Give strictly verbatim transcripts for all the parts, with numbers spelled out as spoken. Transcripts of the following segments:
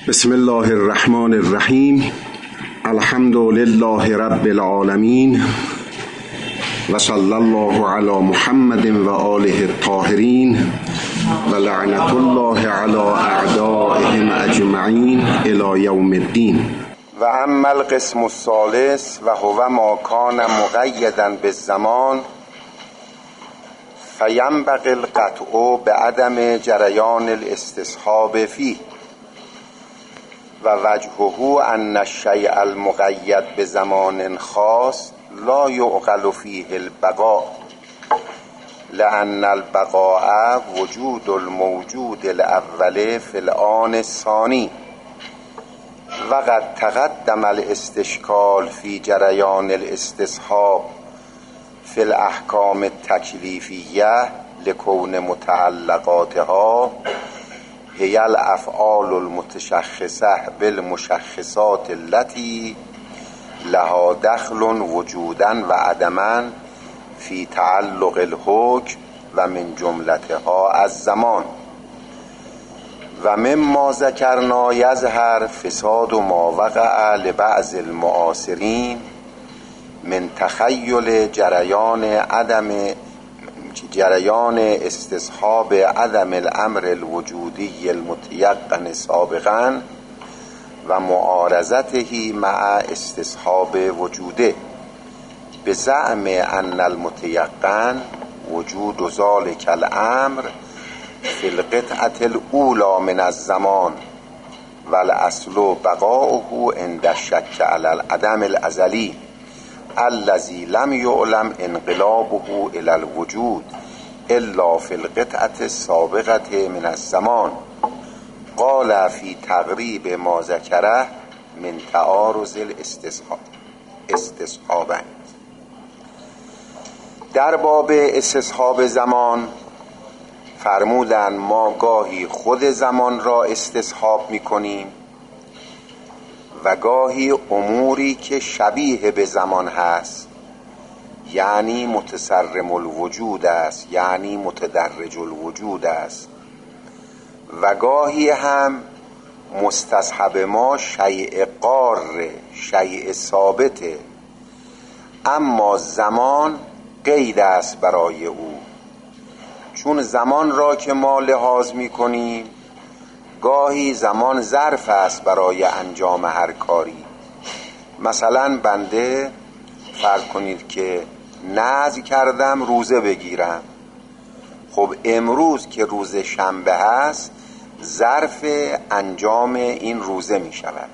بسم الله الرحمن الرحیم. الحمد لله رب العالمین و صلی الله علی محمد و آله الطاهرین و لعنت الله علی اعدائهم اجمعین الی یوم الدین. و اما القسم الثالث و هو ما کان مقیدا بالزمان فینبغی القطع بعدم جریان الاستصحاب فیه و وجهه ان الشیء المقید بزمان خاص لا یعقل فیه البقاء لأن البقاء وجود الموجود الاول فی الآن الثانی و قد تقدم الاستشکال فی جریان الاستصحاب فی الاحکام التکلیفیه لکون متعلقاتها هی الافعال المتشخصه بالمشخصات التي لها دخل وجودا و عدما فی تعلق الحکم و من جملتها الزمان و مما ذکرنا یظهر فساد ما وقع لبعض المعاصرین من تخیل جریان عدم جریان استصحاب عدم الامر الوجودی المتیقن سابقا و معارضته مع استصحاب وجوده بزعم ان المتیقن وجود ذلك الامر فی القطعة الاولى من الزمان و الاصل بقاؤه عند الشک علی العدم الازلی الذي لم يعلم انقلابه الى الوجود الا في القطعة السابقة من الزمان. قال في تقریب ما ذکره من تعارض الاستصحابین. در باب استصحاب زمان فرمودن ما گاهی خود زمان را استصحاب میکنیم و گاهی اموری که شبیه به زمان هست، یعنی متصرم الوجود است، یعنی متدرج الوجود است، و گاهی هم مستصحب ما شیء قاره، شیء ثابته، اما زمان قید است برای او. چون زمان را که ما لحاظ می کنیم گاهی زمان ظرف است برای انجام هر کاری. مثلا بنده فرض کنید که نذر کردم روزه بگیرم، خب امروز که روز شنبه هست ظرف انجام این روزه می شود،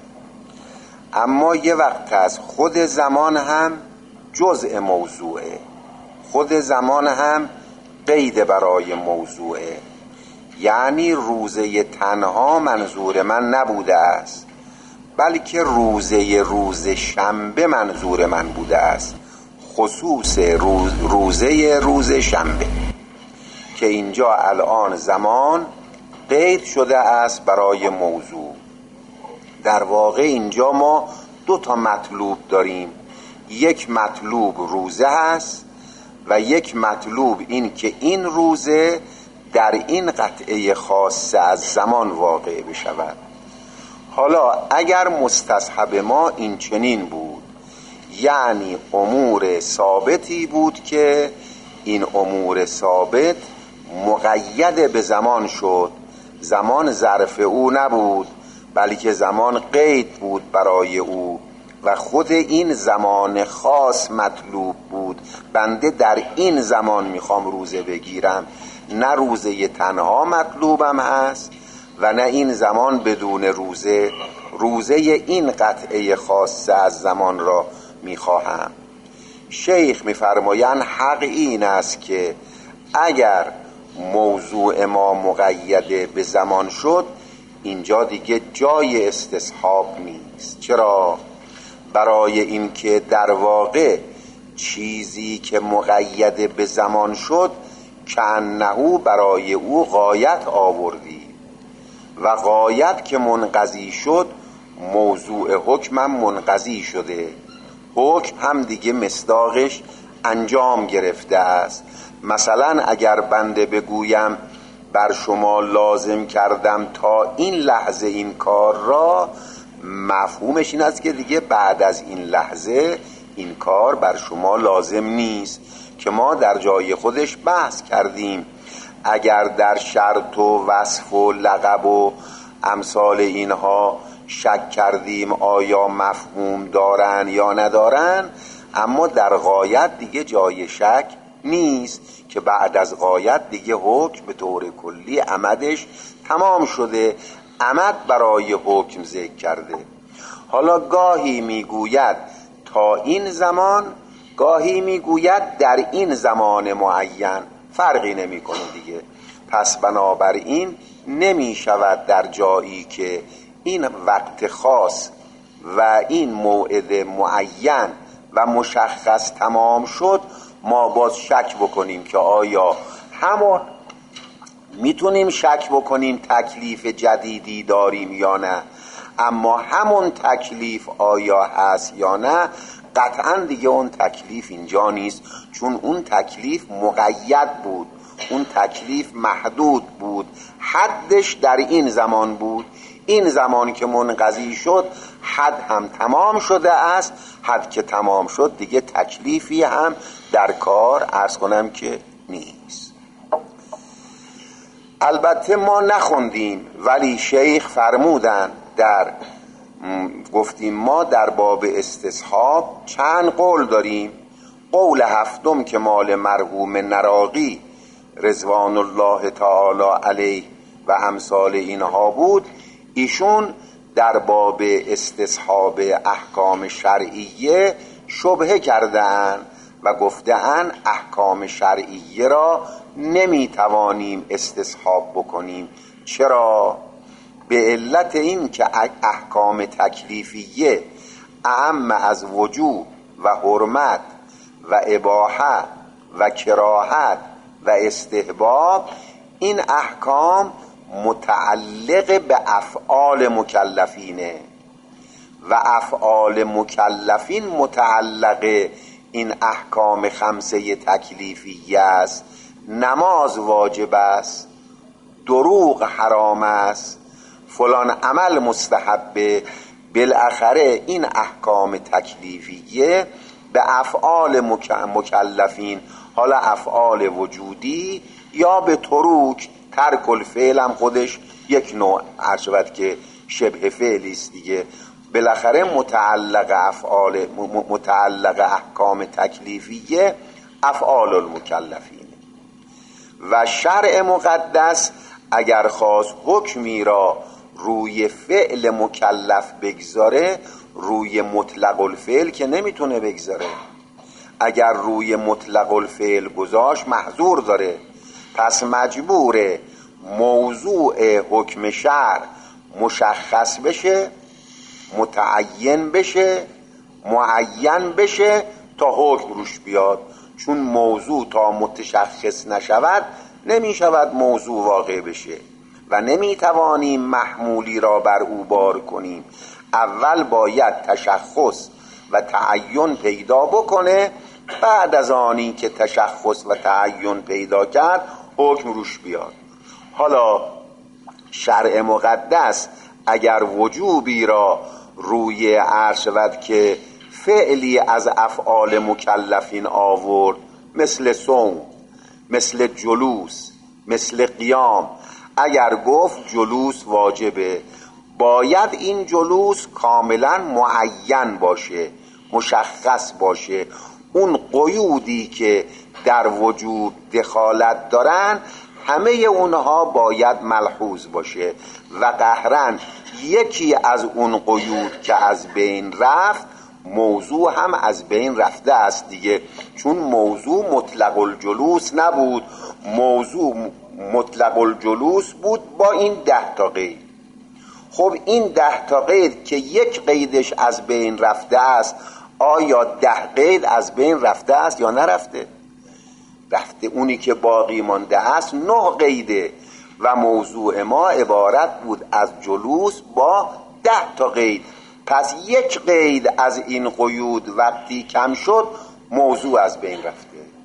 اما یه وقت از خود زمان هم جزء موضوعه، خود زمان هم قید برای موضوعه، یعنی روزه تنها منظور من نبوده است بلکه روزه روز شنبه منظور من بوده است، خصوص روز روزه روز شنبه که اینجا الان زمان قید شده است برای موضوع. در واقع اینجا ما دو تا مطلوب داریم، یک مطلوب روزه هست و یک مطلوب این که این روزه در این قطعه خاصه از زمان واقع بشود. حالا اگر مستصحب ما این چنین بود، یعنی امور ثابتی بود که این امور ثابت مقید به زمان شد، زمان ظرف او نبود بلکه زمان قید بود برای او و خود این زمان خاص مطلوب بود، بنده در این زمان میخوام روزه بگیرم، نه روزه تنها مطلوبم هست و نه این زمان بدون روزه، روزه این قطعه خاصه از زمان را میخواهم. شیخ میفرمایند حق این است که اگر موضوع ما مقید به زمان شد اینجا دیگه جای استصحاب نیست. چرا؟ برای اینکه در واقع چیزی که مقید به زمان شد کأنه برای او غایت آوردی و غایت که منقضی شد موضوع حکمم منقضی شده، حکم هم دیگه مصداقش انجام گرفته است. مثلا اگر بنده بگویم بر شما لازم کردم تا این لحظه این کار را، مفهومش این است که دیگه بعد از این لحظه این کار بر شما لازم نیست، که ما در جای خودش بحث کردیم. اگر در شرط و وصف و لقب و امثال اینها شک کردیم آیا مفهوم دارن یا ندارن، اما در غایت دیگه جای شک نیست که بعد از غایت دیگه حکم به طور کلی عمدش تمام شده، عمد برای حکم ذکر کرده. حالا گاهی میگوید تا این زمان، گاهی میگوید در این زمان معین، فرقی نمیکنه دیگه. پس بنابراین نمی شود در جایی که این وقت خاص و این موعد معین و مشخص تمام شد ما باز شک بکنیم که آیا همون، میتونیم شک بکنیم تکلیف جدیدی داریم یا نه، اما همون تکلیف آیا هست یا نه، قطعا دیگه اون تکلیف اینجا نیست، چون اون تکلیف مقید بود، اون تکلیف محدود بود، حدش در این زمان بود. این زمان که منقضی شد حد هم تمام شده است، حد که تمام شد دیگه تکلیفی هم در کار عرض کنم که نیست. البته ما نخوندیم ولی شیخ فرمودن در گفتیم ما در باب استصحاب چند قول داریم. قول هفتم که مال مرحوم نراقی رضوان الله تعالی علیه و امثال اینها بود، ایشون در باب استصحاب احکام شرعیه شبهه کردن و گفتن احکام شرعیه را نمیتوانیم استصحاب بکنیم. چرا؟ به علت این که احکام تکلیفیه اعم از وجوب و حرمت و اباحه و کراهت و استحباب، این احکام متعلق به افعال مکلفینه و افعال مکلفین متعلق این احکام خمسه تکلیفیه است. نماز واجب است، دروغ حرام است، فلان عمل مستحبه. بالاخره این احکام تکلیفیه به افعال مکلفین، حالا افعال وجودی یا به تروک، ترک الفعل هم خودش یک نوع عرشبت که شبه فعلی است دیگه، بالاخره متعلق افعال متعلق احکام تکلیفیه افعال المکلفین. و شرع مقدس اگر خواست حکمی را روی فعل مکلف بگذاره، روی مطلق الفعل که نمیتونه بگذاره. اگر روی مطلق الفعل گذاشت محظور داره، پس مجبوره موضوع حکم شرع مشخص بشه، متعین بشه، معین بشه تا حکم روش بیاد. چون موضوع تا متشخص نشود نمی شود موضوع واقع بشه و نمی توانیم محمولی را بر او بار کنیم. اول باید تشخص و تعین پیدا بکنه، بعد از آنی که تشخص و تعین پیدا کرد حکم روش بیاد. حالا شرع مقدس اگر وجوبی را روی عرش ود که فعلی از افعال مکلفین آورد، مثل صوم، مثل جلوس، مثل قیام، اگر گفت جلوس واجبه، باید این جلوس کاملا معین باشه، مشخص باشه. اون قیودی که در وجوب دخالت دارن همه اونها باید ملحوظ باشه و قهرن یکی از اون قیود که از بین رفت، موضوع هم از بین رفته است دیگه. چون موضوع مطلق الجلوس نبود، موضوع مطلق الجلوس بود با این ده تا قید. خب این ده تا قید که یک قیدش از بین رفته است، آیا ده قید از بین رفته است یا نرفته؟ رفته. اونی که باقی مانده است نه قیده و موضوع ما عبارت بود از جلوس با ده تا قید. پس یک قید از این قیود وقتی کم شد موضوع از بین رفته.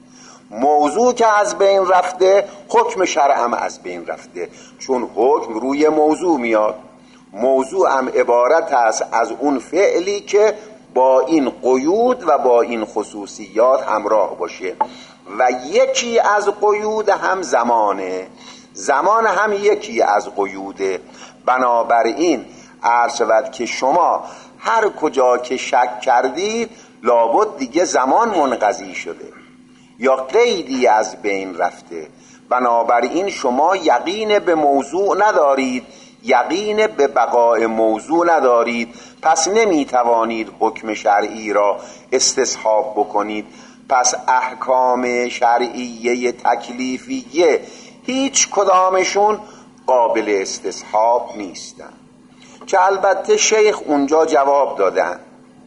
موضوع که از بین رفته حکم شرع هم از بین رفته، چون حکم روی موضوع میاد. موضوع هم عبارت است از اون فعلی که با این قیود و با این خصوصیات همراه باشه و یکی از قیود هم زمانه، زمان هم یکی از قیوده. بنابراین عرض شود که شما هر کجا که شک کردید لابد دیگه زمان منقضی شده یا قیدی از بین رفته. بنابراین شما یقین به موضوع ندارید، یقین به بقای موضوع ندارید، پس نمیتوانید حکم شرعی را استصحاب بکنید. پس احکام شرعیه تکلیفیه هیچ کدامشون قابل استصحاب نیستن، که البته شیخ اونجا جواب دادن،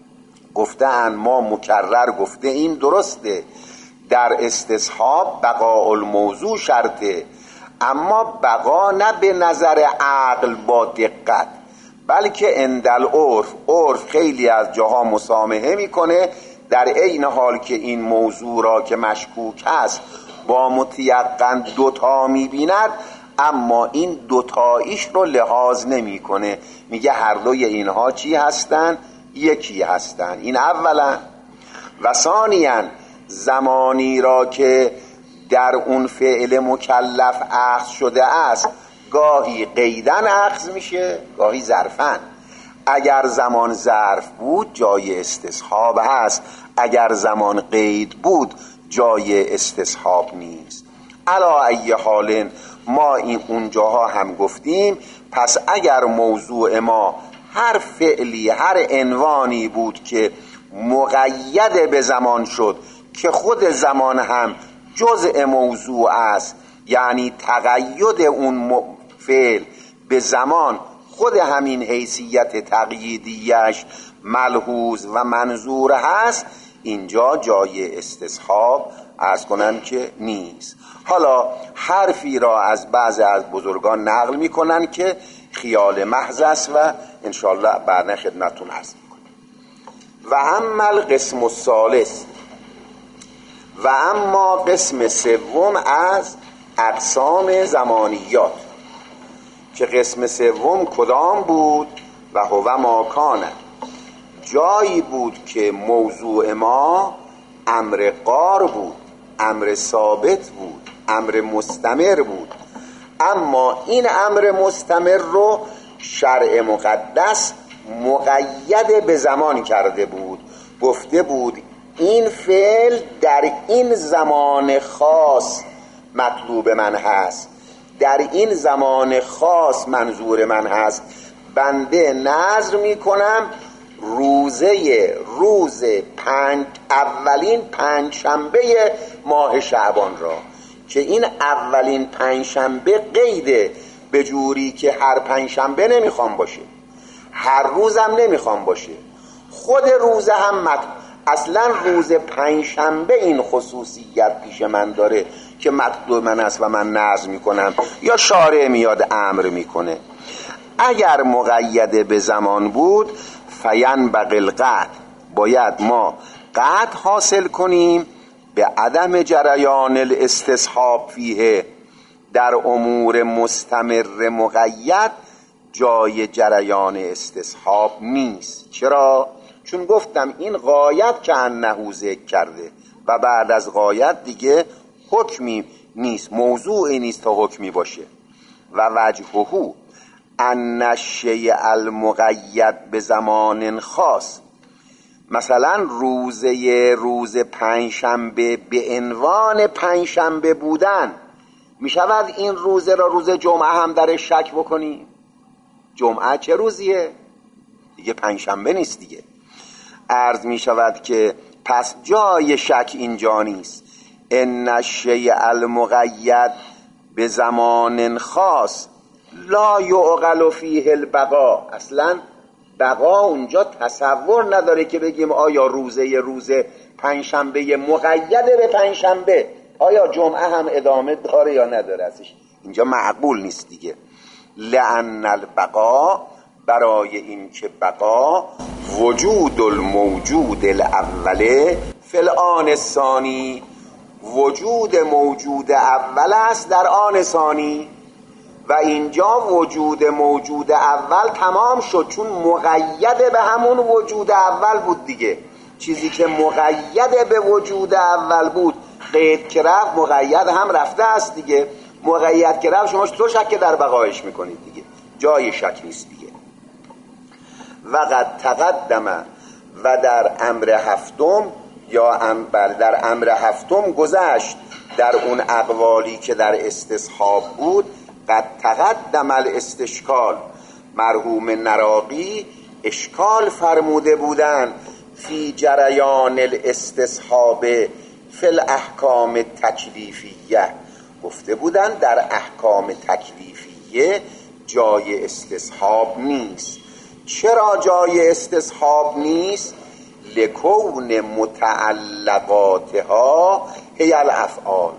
گفتن ما مکرر گفته این درسته در استصحاب بقاء الموضوع شرطه، اما بقا نه به نظر عقل با دقت، بلکه اندل عرف. عرف خیلی از جاها مسامحه میکنه، در عین حال که این موضوع را که مشکوک است با متیقن دوتا میبیند، اما این دوتاییش رو لحاظ نمیکنه، میگه هر دوی اینها چی هستن؟ یکی هستن. این اولا. و ثانیاً زمانی را که در اون فعل مکلف اخذ شده است گاهی قیدن اخذ میشه، گاهی ظرفن. اگر زمان ظرف بود جای استصحاب هست، اگر زمان قید بود جای استصحاب نیست. علا ای حال ما این اونجاها هم گفتیم، پس اگر موضوع ما هر فعلی هر عنوانی بود که مقید به زمان شد که خود زمان هم جزء موضوع است، یعنی تقید اون فعل به زمان خود همین حیثیت تقییدیش ملحوظ و منظور هست، اینجا جای استصحاب عرض کنن که نیست. حالا حرفی را از بعضی از بزرگان نقل میکنن که خیال محض است و انشاءالله بعدا خدمتون عرض میکنم. و اما القسم الثالث، و اما قسم سوم از اقسام زمانیات، که قسم سوم کدام بود؟ و هو ما کان، جایی بود که موضوع ما امر قار بود، امر ثابت بود، امر مستمر بود، اما این امر مستمر رو شرع مقدس مقید به زمان کرده بود. گفته بود این فعل در این زمان خاص مطلوب من هست، در این زمان خاص منظور من هست. بنده نذر میکنم روزه روز پنج اولین پنج شنبه ماه شعبان را، که این اولین پنج شنبه قیده، به جوری که هر پنج شنبه نمیخوام باشه، هر روزم نمیخوام باشه، خود روزه هم مطلوب. اصلا روز پنج شنبه این خصوصیت پیش من داره که مطلوب من است و من نذر میکنم، یا شارع میاد امر میکنه. اگر مقید به زمان بود فینبغی القطع، باید ما قطع حاصل کنیم به عدم جریان الاستصحاب فیه، در امور مستمر مقید جای جریان استصحاب نیست. چرا؟ چون گفتم این غایت که انه ذکر کرده و بعد از غایت دیگه حکمی نیست، موضوعی نیست تا حکمی باشه. و وجهه ان الشیء المقید به زمان خاص، مثلا روزه روز پنجشنبه به عنوان پنجشنبه بودن، می شود این روزه را روز جمعه هم در شک بکنیم؟ جمعه چه روزیه؟ دیگه پنجشنبه نیست دیگه. عرض می شود که پس جای شک اینجا نیست. ان الشیء المقید به زمان خاص لا یعقل فیه البقا، اصلا بقا اونجا تصور نداره که بگیم آیا روزه روزه پنجشنبه مقید به پنجشنبه آیا جمعه هم ادامه داره یا نداره، ازش اینجا معقول نیست دیگه. لأن البقا، برای این که بقا وجود الموجود الاوله فی الآن الثانی، وجود موجود اول است در آن ثانی، و اینجا وجود موجود اول تمام شد، چون مقید به همون وجود اول بود دیگه. چیزی که مقید به وجود اول بود قید که رفت، مقید هم رفته است دیگه. مقید که رفت شما تو شک در بقایش میکنید دیگه، جای شک نیست دیگه. و قد تقدم، و در امر هفتم یا ام در امر هفتم گذشت در اون اقوالی که در استصحاب بود. قد تقدم الاستشکال، مرحوم نراقی اشکال فرموده بودن فی جریان الاستصحاب فی الاحکام تکلیفیه. گفته بودن در احکام تکلیفیه جای استصحاب نیست. چرا جای استصحاب نیست؟ لکون متعلقاتها هی الافعال،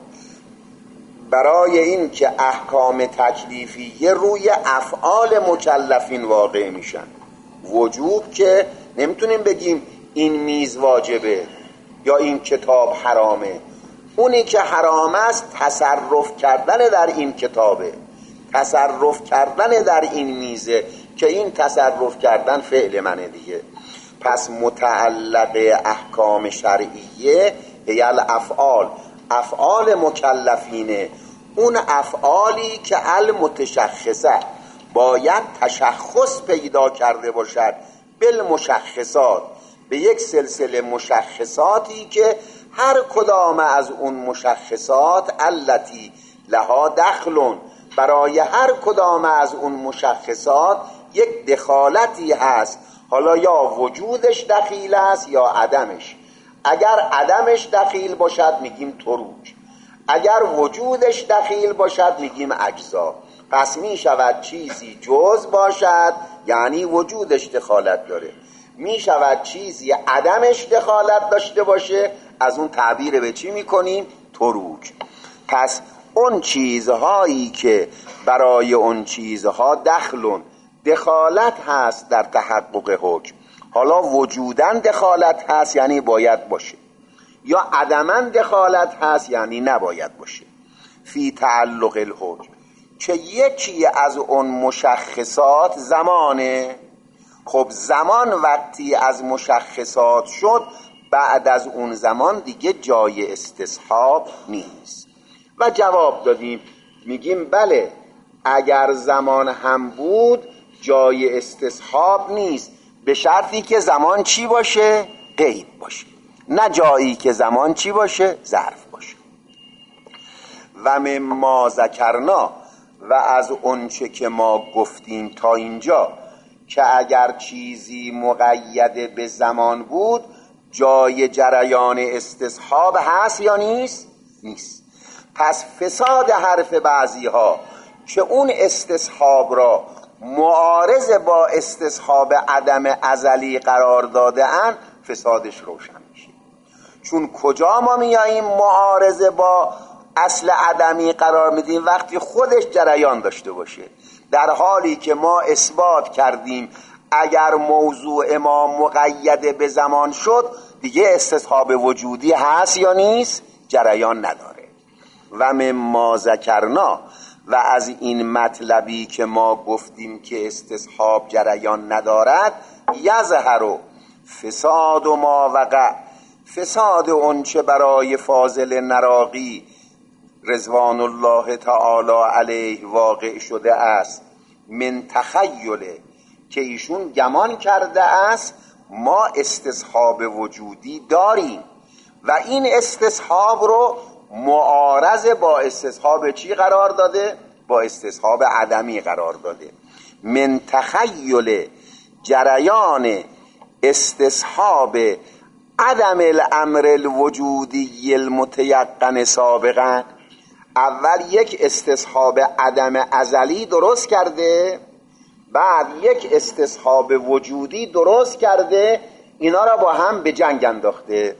برای این که احکام تکلیفیه روی افعال مکلفین واقع میشن. وجوب که نمیتونیم بگیم این میز واجبه یا این کتاب حرامه. اونی که حرام است تصرف کردن در این کتابه، تصرف کردن در این میزه، که این تصرف کردن فعل منه دیگه. پس متعلق احکام شرعیه هی الافعال، افعال مکلفینه. اون افعالی که المتشخصه باید تشخص پیدا کرده باشد بالمشخصات، به یک سلسله مشخصاتی که هر کدام از اون مشخصات التی لها دخلون، برای هر کدام از اون مشخصات یک دخالتی هست. حالا یا وجودش دخیل است یا عدمش. اگر عدمش دخیل باشد میگیم تروک، اگر وجودش دخیل باشد میگیم اجزا. پس میشود چیزی جز باشد یعنی وجودش دخالت داره، میشود چیزی عدمش دخالت داشته باشه، از اون تعبیر به چی میکنیم؟ تروک. پس اون چیزهایی که برای اون چیزها دخلون، دخالت هست در تحقق حکم، حالا وجودن دخالت هست یعنی باید باشه، یا عدمن دخالت هست یعنی نباید باشه. فی تعلق الحکم، که یکی از اون مشخصات زمانه. خب زمان وقتی از مشخصات شد، بعد از اون زمان دیگه جای استصحاب نیست. و جواب دادیم، میگیم بله، اگر زمان هم بود جای استصحاب نیست، به شرطی که زمان چی باشه؟ غیب باشه، نه جایی که زمان چی باشه؟ ظرف باشه. و مما ذکرنا، و از اونچه که ما گفتیم تا اینجا، که اگر چیزی مقید به زمان بود جای جریان استصحاب هست یا نیست؟ نیست. پس فساد حرف بعضی ها که اون استصحاب را معارض با استصحاب عدم ازلی قرار داده اند، فسادش روشن میشه. چون کجا ما میاییم معارض با اصل عدمی قرار میدیم؟ وقتی خودش جریان داشته باشه، در حالی که ما اثبات کردیم اگر موضوع ما مقید به زمان شد دیگه استصحاب وجودی هست یا نیست؟ جریان نداره. و مما ذکرنا، و از این مطلبی که ما گفتیم که استصحاب جریان ندارد، یظهر فساد و ما وقع، فساد اون چه برای فاضل نراقی رضوان الله تعالی علیه واقع شده است، من تخیله، که ایشون گمان کرده است ما استصحاب وجودی داریم و این استصحاب رو معارض با استصحاب چی قرار داده؟ با استصحاب عدمی قرار داده. من تخیل جریان استصحاب عدم الامر الوجودی المتیقن سابقا، اول یک استصحاب عدم ازلی درست کرده، بعد یک استصحاب وجودی درست کرده، اینا را با هم به جنگ انداخته.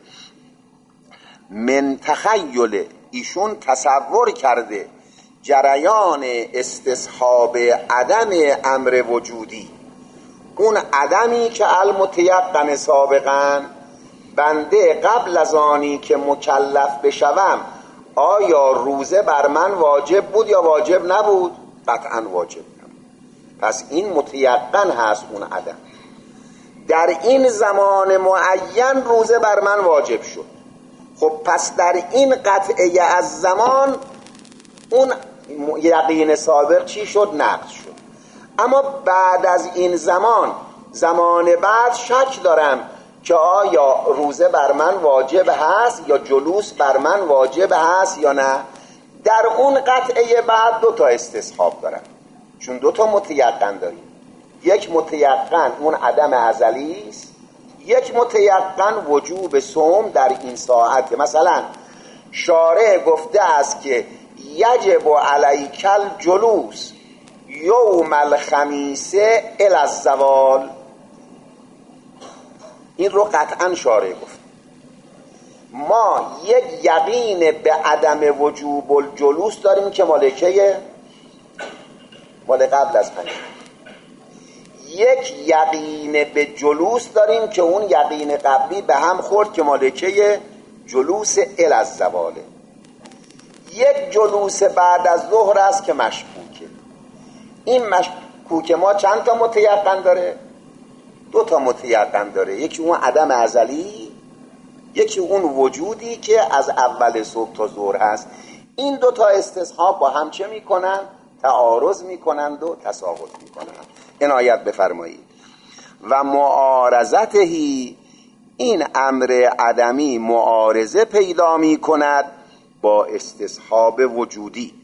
من تخیل، ایشون تصور کرده جریان استصحاب عدم امر وجودی، اون عدمی که المتیقن سابقا بنده قبل از آنی که مکلف بشوم آیا روزه بر من واجب بود یا واجب نبود؟ قطعا واجب نبود. پس این متیقن هست اون عدم. در این زمان معین روزه بر من واجب شد. خب پس در این قطعه از زمان اون یقین سابق چی شد؟ نقض شد. اما بعد از این زمان، زمان بعد شک دارم که آیا روزه بر من واجب هست یا جلوس بر من واجب هست یا نه. در اون قطعه بعد دو تا استصحاب دارم، چون دو تا متیقن داریم. یک متیقن اون عدم ازلی است، یک متیقن وجوب صوم در این ساعت. مثلا شارع گفته است که یجب علیک الجلوس یوم الخمیس الی الزوال. این رو قطعا شارع گفت. ما یک یقین به عدم وجوب الجلوس داریم که مالکه مال قبل از پنج. یک یقین به جلوس داریم که اون یقین قبلی به هم خورد که مالکه جلوس الی الزواله. یک جلوس بعد از ظهر است که مشکوکه. این مشکوک ما چند تا متیقن داره؟ دو تا متیقن داره. یکی اون عدم ازلی، یکی اون وجودی که از اول صبح تا ظهر هست. این دو تا استصحاب با هم چه میکنن؟ تعارض میکنند و تساقط میکنند. عنایت بفرمایید. و معارضتهی، این امر عدمی معارضه پیدا میکند با استصحاب وجودی.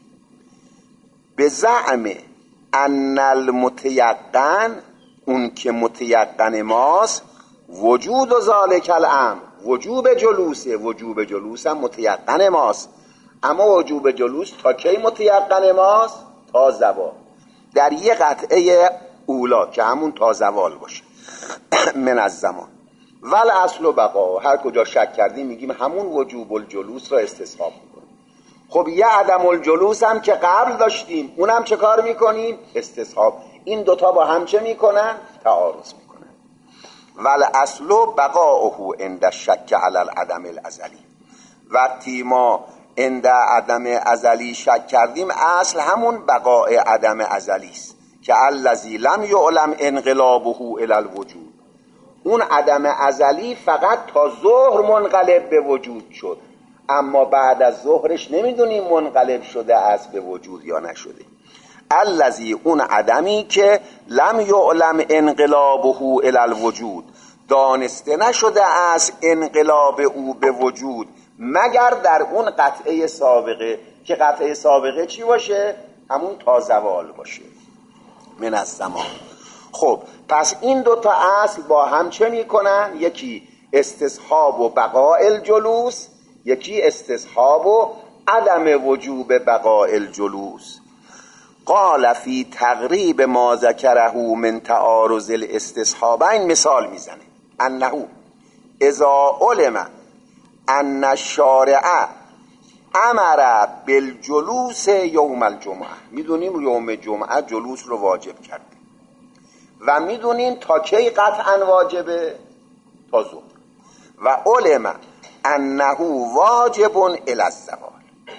به زعم ان المتیقن، اون که متیقن ماست، وجود و ذالک الامر، وجوب جلوسه. وجوب جلوس هم متیقن ماست، اما وجوب جلوس تا کی متیقن ماست؟ تا زوال. در یه قطعه اولا که همون تا زوال باشه من از زمان. ول اصل و بقا، هر کجا شک کردیم میگیم همون وجوب الجلوس را استصحاب میکنیم. خب یه عدم الجلوس هم که قبل داشتیم، اونم چه کار میکنیم؟ استصحاب. این دوتا با هم چه میکنن؟ تعارض میکنن. ول اصل و بقاؤه عند الشک علی العدم الازلی. وقتی ما عند عدم ازلی شک کردیم، اصل همون بقاء عدم ازلی است که الذی لم یعلم انقلابه الی الوجود. اون عدم ازلی فقط تا ظهر منقلب به وجود شد، اما بعد از ظهرش نمیدونیم منقلب شده است به وجود یا نشده. الذی، اون عدمی که لم یعلم انقلابه الی الوجود، دانسته نشده است انقلاب او به وجود مگر در اون قطعه سابقه، که قطعه سابقه چی باشه؟ همون تا زوال باشه من از زمان. خب پس این دوتا اصل با هم چه میکنن؟ یکی استصحاب و بقاء الجلوس، یکی استصحاب و عدم وجوب بقاء الجلوس. قال فی تقریب ما ذکره من تعارض الاستصحابین، مثال میزنه انه اذا علم ان الشارع امر بالجلوس یوم الجمعه. میدونیم یوم جمعه جلوس رو واجب کرده و میدونیم تا کی قطعا واجبه؟ تا ظهر. و علم انه واجب الی الزوال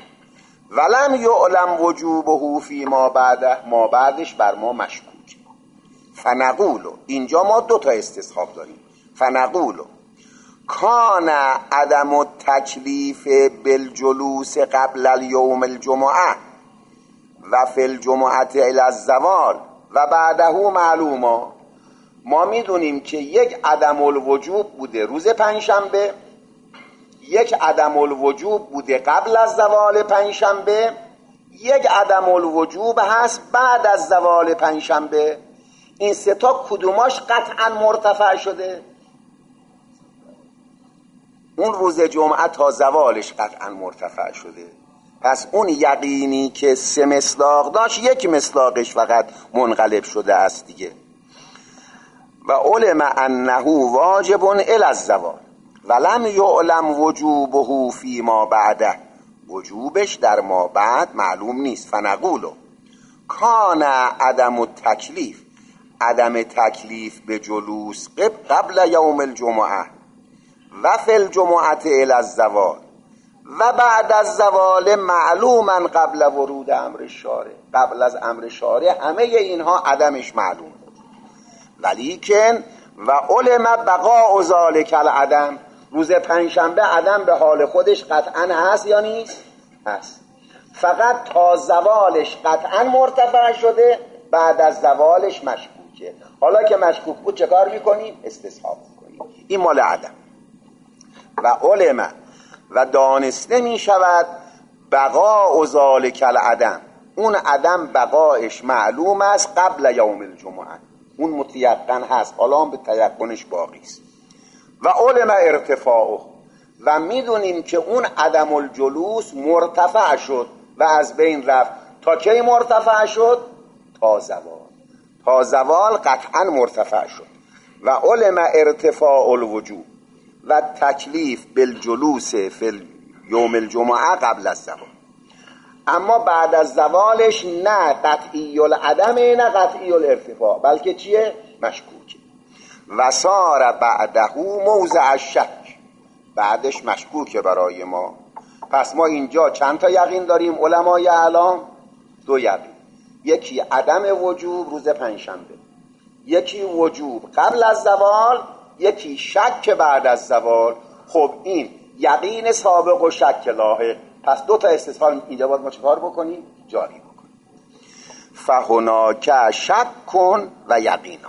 ولم یعلم وجوبه فی ما بعده، ما بعدش بر ما مشکوک. فنقول، اینجا ما دو تا استصحاب داریم. فنقول کان عدم التکلیف بالجلوس قبل الیوم الجمعه و فی الجمعه الی الزوال و بعده معلوما. ما میدونیم که یک عدم الوجوب بوده روز پنجشنبه، یک عدم الوجوب بوده قبل از زوال پنجشنبه، یک عدم الوجوب هست بعد از زوال پنجشنبه. این سه تا کدوماش قطعا مرتفع شده؟ اون روز جمعه تا زوالش قطعا مرتفع شده. پس اون یقینی که سه مصداق داشت، یک مصداقش فقط منقلب شده است دیگه. و علم انه واجب الی الزوال ولم یعلم وجوبه فی ما بعده، وجوبش در ما بعد معلوم نیست. فنقولو کان عدم التکلیف، عدم تکلیف به جلوس قبل یوم الجمعه و فی الجمعه الی الزوال و بعد از زوال معلوما قبل ورود امر شارع. قبل از امر شارع همه اینها عدمش معلوم، ولیکن و علم بقاء ذلک العدم، روز پنجشنبه عدم به حال خودش قطعا هست یا نیست؟ هست. فقط تا زوالش قطعا مرتفع شده، بعد از زوالش مشکوکه. حالا که مشکوک بود چه کار میکنیم؟ استصحاب میکنیم. این مال عدم. و علم و دانسته میشود بقاء ذلک العدم، اون عدم بقایش معلوم است قبل یوم الجمعه، اون متیقن هست، حالا هم به تیقنش باقی است. و علم ارتفاعه، و میدونیم که اون عدم الجلوس مرتفع شد و از بین رفت. تا کی مرتفع شد؟ تا زوال. تا زوال قطعا مرتفع شد. و علم ارتفاع الوجوب و تکلیف بالجلوس فی یوم الجمعه قبل از زوال. اما بعد از زوالش نه قطعی العدمه نه قطعی الارتفاع، بلکه چیه؟ مشکوکه. و صار بعده موضع الشک، بعدش مشکوکه برای ما. پس ما اینجا چند تا یقین داریم علمای اعلام؟ دو یقین. یکی عدم وجوب روز پنجشنبه، یکی وجوب قبل از زوال، یکی شک بعد از زوال. خب این یقین سابق و شک لاحق. پس دو تا استثناء اینجا باید ما چه کار بکنیم؟ جاری بکنیم. فهناک شک کن و یقینا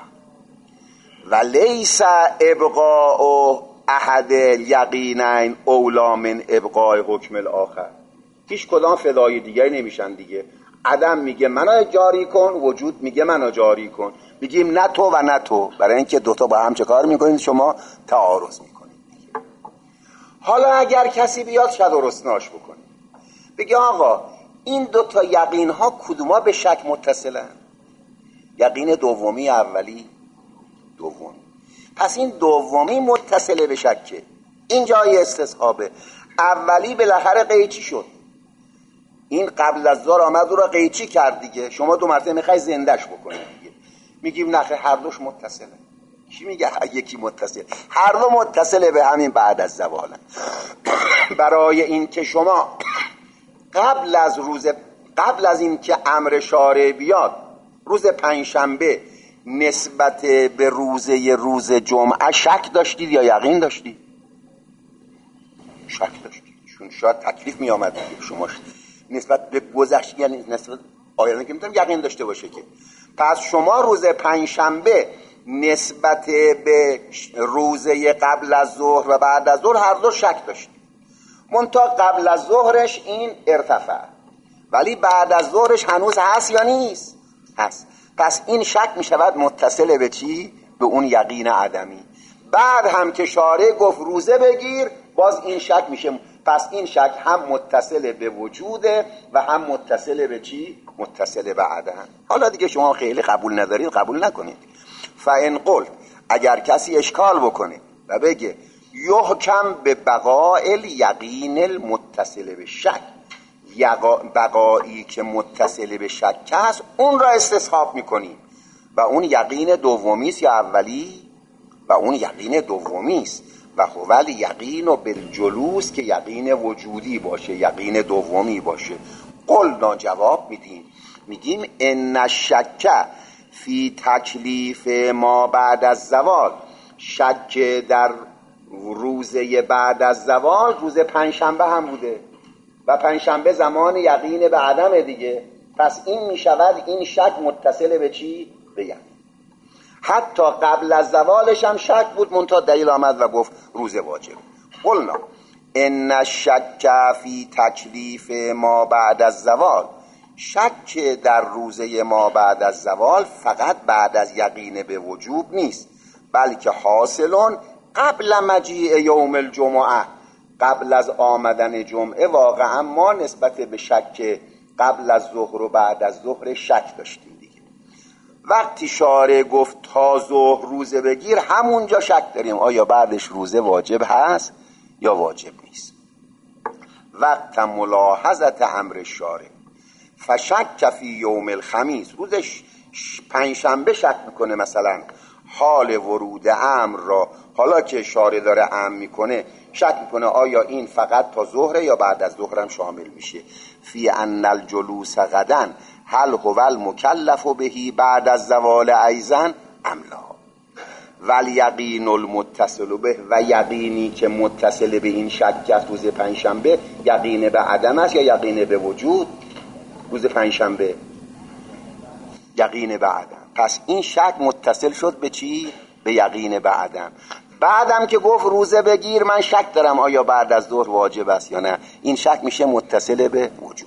و لیس ابقاء احد الیقینین اولا من ابقاء حکم الاخر. هیچ کدام فدای دیگه نمیشن دیگه. عدم میگه منو جاری کن، وجود میگه منو جاری کن. میگیم نه تو و نه تو، برای اینکه دوتا با هم چه کار میکنید؟ شما تعارض میکنید. حالا اگر کسی بیاد شد و رسناش بکنه، بگه آقا این دوتا یقین ها کدوما به شک متصلن؟ یقین دومی اولی؟ دومی. پس این دومی متصله به شکه، این جای استصحابه. اولی بالاخره قیچی شد، این قبل از ظهر آمد رو قیچی کرد دیگه. شما دو مرتبه میخوای زندش بکنید دیگه. میگیم نخه هر دوش متصله. کی میگه یکی متصل؟ هر دو متصله به همین بعد از زوالن. برای این که شما قبل از روز قبل از این که امر شارع بیاد روز پنجشنبه نسبت به روزه روز جمعه شک داشتید یا یقین داشتید؟ شک داشتید، چون شاید تکلیف می آمد دیگه. شما نسبت به گذشته یعنی نسبت آینده که میتونم یقین داشته باشه که. پس شما روز پنجشنبه نسبت به روزه قبل از ظهر و بعد از ظهر هر دو شک داشتید. منتها قبل از ظهرش این ارتفع، ولی بعد از ظهرش هنوز هست یا نیست؟ هست. پس این شک می شود متصل به چی؟ به اون یقین عدمی. بعد هم که شارع گفت روزه بگیر، باز این شک میشه. پس این شک هم متصل به وجوده و هم متصل به چی؟ متصل به عدم. حالا دیگه شما خیلی قبول ندارید، قبول نکنید. فان قل، اگر کسی اشکال بکنه و بگه یحکم به بقاء الیقین المتصل به شک، بقایی که متصل به شک است اون را استصحاب میکنیم و اون یقین دومی است یا اولی؟ و اون یقین دومی است. و هو یقین و بالجلوس که یقین وجودی باشه، یقین دومی باشه. قلنا، جواب میدیم، میگیم ان الشک فی تکلیف ما بعد از زوال، شک در روزه بعد از زوال روز پنجشنبه هم بوده و پنجشنبه زمان یقین به عدم دیگه. پس این میشود این شک متصل به چی؟ به یقین. حتی قبل از زوالش هم شک بود، منتها دلیل آمد و گفت روز واجب. قلنا ان الشک فی تکلیف ما بعد از زوال، شک در روزه ما بعد از زوال فقط بعد از یقین به وجوب نیست، بلکه حاصلون قبل مجیء یوم الجمعه، قبل از آمدن جمعه. واقعا ما نسبت به شک قبل از ظهر و بعد از ظهر شک داشتیم دیگه. وقتی شارع گفت تا ظهر روزه بگیر، همونجا شک داریم آیا بعدش روزه واجب هست یا واجب نیست. وقت ملاحظت امر شارع فشک فی یوم الخمیس، روزش پنجشنبه شک میکنه مثلا، حال ورود امر را، حالا که شارع داره امر میکنه، شک میکنه آیا این فقط تا ظهر یا بعد از ظهرم شامل میشه. فی ان الجلوس غدا هل هو المکلف بهی بعد از زوال ایضا ام لا. والیقین المتصل به، و یقینی که متصل به این شک کرد روز پنجشنبه، یقین به عدم است یا یقین به وجود؟ روز پنجشنبه یقین به عدم. پس این شک متصل شد به چی؟ به یقین به عدم. بعدم که گفت روزه بگیر، من شک دارم آیا بعد از ظهر واجب است یا نه، این شک میشه متصل به وجود.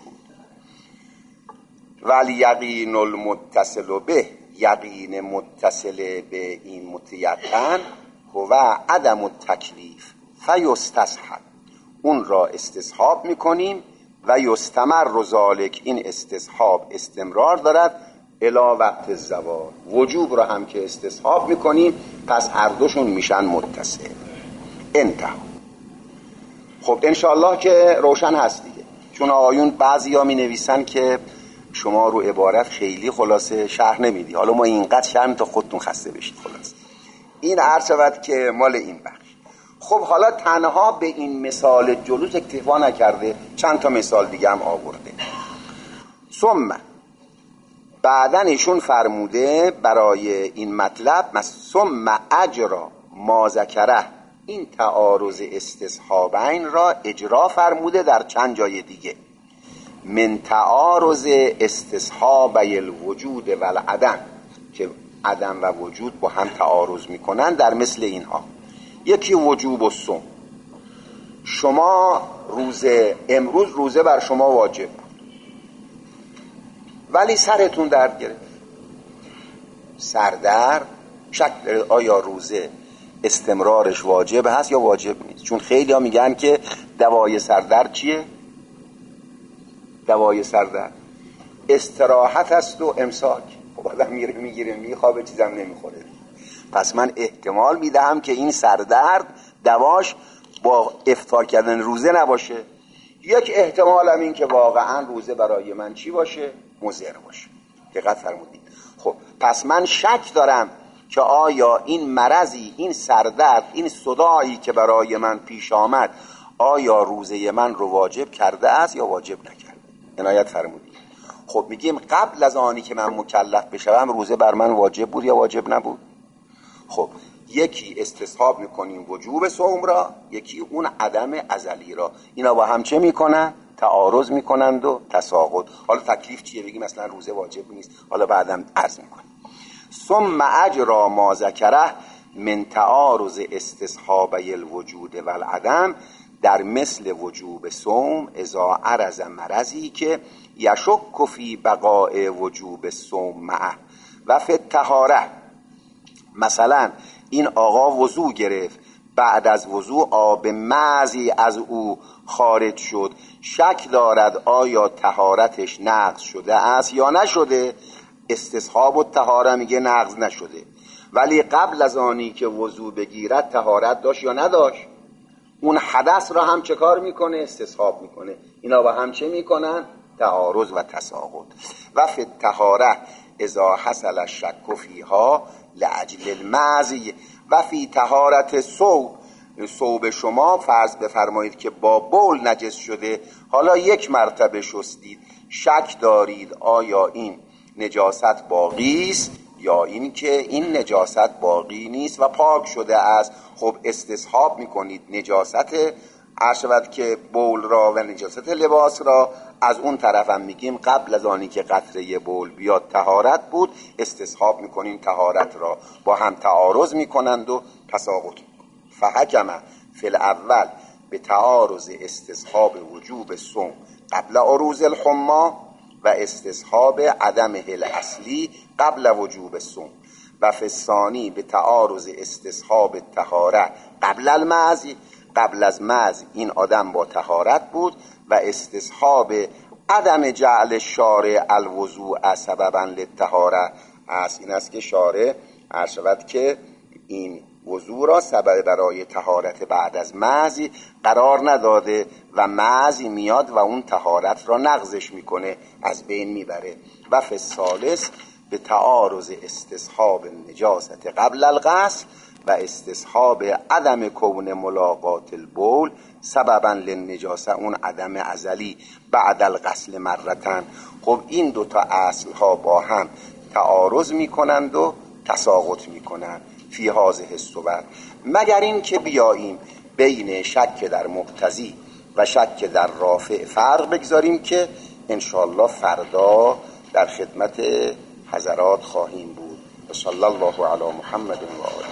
ولی یقین المتصل به، یقین متصل به این متیقن، هو عدم التکلیف فیستصحب، اون را استصحاب میکنیم و یستمر ذالک، این استصحاب استمرار دارد الی وقت الزوال. وجوب را هم که استصحاب میکنیم، پس هر دوشون میشن متصل. انتها. خب انشاءالله که روشن هست دیگه، چون آیون بعضی ها می نویسن که شما رو عبارت خیلی خلاصه شرح نمیدی. حالا ما اینقدر شرح تا خودتون خسته بشید. خلاص این عرض شود که مال این بخش. خب حالا تنها به این مثال جلوس اکتفا نکرده، چند تا مثال دیگه هم آورده. ثم بعدن ایشون فرموده برای این مطلب، ثم اجرا ما ذکره، این تعارض استصحابین را اجرا فرموده در چند جای دیگه. من تعارض استصحابی الوجود و العدم، که عدم و وجود با هم تعارض میکنن، در مثل اینها. یکی وجوب الصوم، شما روز امروز روزه بر شما واجب بود، ولی سرتون درد گرفت، سردرد، شک دارید آیا روزه استمرارش واجب هست یا واجب نیست. چون خیلی ها میگن که دوای سردرد چیه؟ دوای سردرد استراحت است و امساک. خب آدم میره میگیره میخوابه، چیزم نمیخوره. پس من احتمال میدهم که این سردرد دواش با افطار کردن روزه نباشه. یک احتمال هم این که واقعا روزه برای من چی باشه؟ مضر باشه. دقت فرمودید. خب پس من شک دارم که آیا این مرضی، این سردرد، این صداعی که برای من پیش آمد، آیا روزه من رو واجب کرده است یا واجب نکرده. عنایت فرمودید. خب میگیم قبل از آنی که من مکلف بشم روزه بر من واجب بود یا واجب نبود؟ خب یکی استصحاب میکنیم وجوب صوم را، یکی اون عدم ازلی را. اینا با هم چه میکنن؟ تعارض میکنند و تساقط. حالا تکلیف چیه؟ بگیم مثلا روزه واجب نیست، حالا بعدم عرض میکنیم. ثم اجرا ما ذکره من تعارض استصحابی الوجود و العدم، در مثل وجوب صوم اذا عرض مرضی که یشک فی بقاء وجوب صوم معه و فی الطهاره. مثلا این آقا وضو گرفت، بعد از وضو آب مزی از او خارج شد، شک دارد آیا طهارتش نقض شده است یا نشده. استصحاب الطهاره میگه نقض نشده، ولی قبل از آنی که وضو بگیرد طهارت داشت یا نداشت. اون حدث را هم چه کار میکنه؟ استصحاب میکنه. اینا با هم چه میکنن؟ تعارض و تساقط. و فی الطهاره اذا حصل الشک فیها لاجل المعزی و فی طهارت ثوب، ثوب شما فرض بفرمایید که با بول نجس شده، حالا یک مرتبه شستید، شک دارید آیا این نجاست باقی است یا این که این نجاست باقی نیست و پاک شده است. خب استصحاب میکنید نجاست عرشبت که بول را و نجاست لباس را. از اون طرف هم میگیم قبل از آنی که قطره بول بیاد طهارت بود، استصحاب میکنیم طهارت را. با هم تعارض میکنند و تساقط. فحکم فی الاول به تعارض استصحاب وجوب صوم قبل عروض الحما و استصحاب عدمه الاصلی قبل وجوب صوم، و فی الثانی به تعارض استصحاب طهاره قبل المعزی، قبل از معز این آدم با طهارت بود، و استصحاب عدم جعل شارع الوضوء سببا للطهاره است. این است که شارع عرض شود که این وضوء را سبب برای طهارت بعد از معزی قرار نداده و معزی میاد و اون طهارت را نقضش میکنه، از بین میبره. و فی الثالث به تعارض استصحاب النجاست قبل الغسل و استصحاب عدم کون ملاقات البول سببا للنجاسه، اون عدم ازلی بعد الغسل مرتن. خب این دوتا اصل ها با هم تعارض میکنند و تساقط میکنند فی هذه الصور، مگر این که بیاییم بین شک در مقتضی و شک در رافع فرق بگذاریم که انشاءالله فردا در خدمت حضرات خواهیم بود. صلی الله علی محمد و آله.